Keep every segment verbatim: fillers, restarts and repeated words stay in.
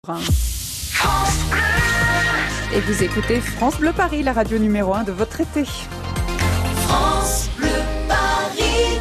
Et vous écoutez France Bleu Paris, la radio numéro un de votre été. France Bleu Paris.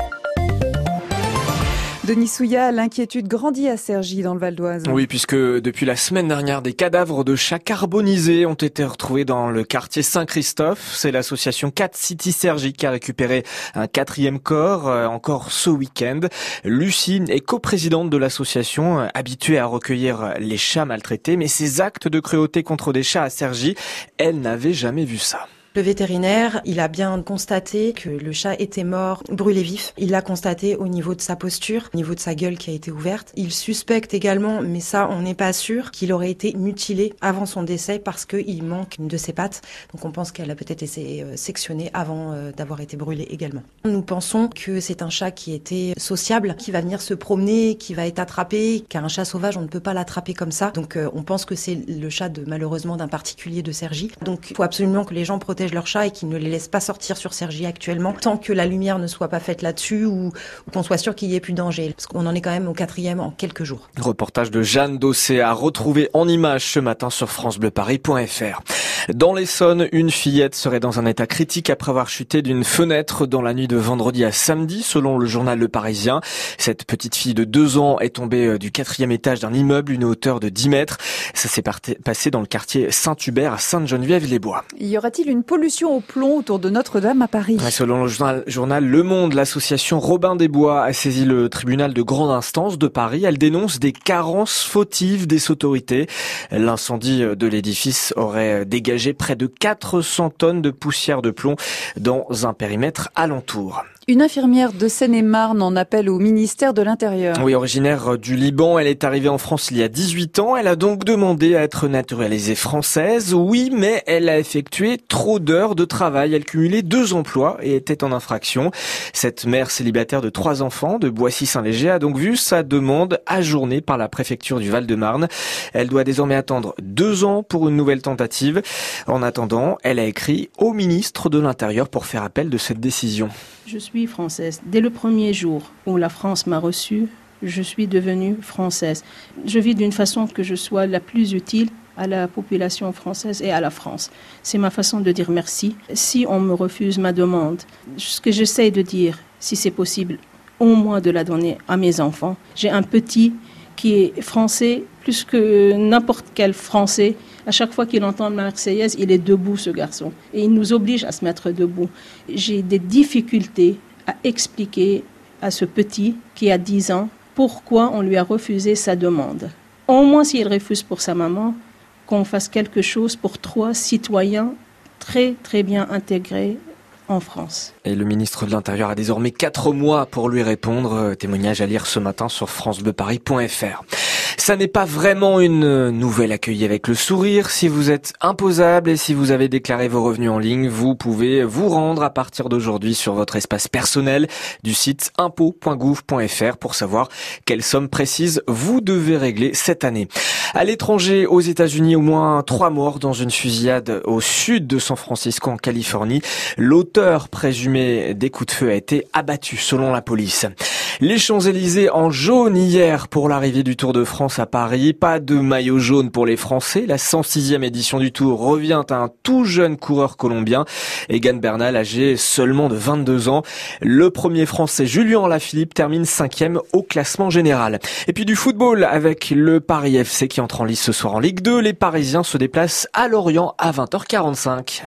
Denis Souillat, l'inquiétude grandit à Cergy dans le Val d'Oise. Oui, puisque depuis la semaine dernière, des cadavres de chats carbonisés ont été retrouvés dans le quartier Saint-Christophe. C'est l'association Cat City Cergy qui a récupéré un quatrième corps, euh, encore ce week-end. Lucie est coprésidente de l'association, euh, habituée à recueillir les chats maltraités, mais ces actes de cruauté contre des chats à Cergy, elle n'avait jamais vu ça. Le vétérinaire, il a bien constaté que le chat était mort, brûlé vif. Il l'a constaté au niveau de sa posture, au niveau de sa gueule qui a été ouverte. Il suspecte également, mais ça on n'est pas sûr, qu'il aurait été mutilé avant son décès parce qu'il manque une de ses pattes. Donc on pense qu'elle a peut-être été sectionnée avant d'avoir été brûlée également. Nous pensons que c'est un chat qui était sociable, qui va venir se promener, qui va être attrapé, car un chat sauvage on ne peut pas l'attraper comme ça. Donc on pense que c'est le chat de malheureusement d'un particulier de Cergy. Donc il faut absolument que les gens protègent leurs chats et qu'ils ne les laissent pas sortir sur Cergy actuellement tant que la lumière ne soit pas faite là-dessus ou, ou qu'on soit sûr qu'il n'y ait plus de danger, parce qu'on en est quand même au quatrième en quelques jours. Reportage de Jeanne Dossé à retrouver en images ce matin sur francebleuparis point f r. Dans l'Essonne, une fillette serait dans un état critique après avoir chuté d'une fenêtre dans la nuit de vendredi à samedi, selon le journal Le Parisien. Cette petite fille de deux ans est tombée du quatrième étage d'un immeuble, une hauteur de dix mètres. Ça s'est passé dans le quartier Saint-Hubert à Sainte-Geneviève-les-Bois. Y aura-t-il une pollution au plomb autour de Notre-Dame à Paris? Selon le journal, journal Le Monde, l'association Robin des Bois a saisi le tribunal de grande instance de Paris. Elle dénonce des carences fautives des autorités. L'incendie de l'édifice aurait dégagé près de quatre cents tonnes de poussière de plomb dans un périmètre alentour. Une infirmière de Seine-et-Marne en appelle au ministère de l'Intérieur. Oui, originaire du Liban, elle est arrivée en France il y a dix-huit ans. Elle a donc demandé à être naturalisée française. Oui, mais elle a effectué trop d'heures de travail. Elle cumulait deux emplois et était en infraction. Cette mère célibataire de trois enfants de Boissy-Saint-Léger a donc vu sa demande ajournée par la préfecture du Val-de-Marne. Elle doit désormais attendre deux ans pour une nouvelle tentative. En attendant, elle a écrit au ministre de l'Intérieur pour faire appel de cette décision. Je suis française. Dès le premier jour où la France m'a reçue, je suis devenue française. Je vis d'une façon que je sois la plus utile à la population française et à la France. C'est ma façon de dire merci. Si on me refuse ma demande, ce que j'essaie de dire, si c'est possible, au moins de la donner à mes enfants. J'ai un petit qui est français plus que n'importe quel Français. À chaque fois qu'il entend la Marseillaise, il est debout, ce garçon. Et il nous oblige à se mettre debout. J'ai des difficultés à expliquer à ce petit qui a dix ans pourquoi on lui a refusé sa demande. Au moins, s'il refuse pour sa maman, qu'on fasse quelque chose pour trois citoyens très, très bien intégrés en France. Et le ministre de l'Intérieur a désormais quatre mois pour lui répondre. Témoignage à lire ce matin sur francebleuparis point f r. Ça n'est pas vraiment une nouvelle accueillie avec le sourire. Si vous êtes imposable et si vous avez déclaré vos revenus en ligne, vous pouvez vous rendre à partir d'aujourd'hui sur votre espace personnel du site impôts point gouv point f r pour savoir quelle somme précise vous devez régler cette année. À l'étranger, aux États-Unis, au moins trois morts dans une fusillade au sud de San Francisco en Californie. L'auteur présumé des coups de feu a été abattu selon la police. Les Champs-Élysées en jaune hier pour l'arrivée du Tour de France à Paris. Pas de maillot jaune pour les Français. La cent sixième édition du Tour revient à un tout jeune coureur colombien, Egan Bernal, âgé seulement de vingt-deux ans. Le premier Français, Julien Alaphilippe, termine cinquième au classement général. Et puis du football avec le Paris F C qui entre en lice ce soir en Ligue deux. Les Parisiens se déplacent à Lorient à vingt heures quarante-cinq.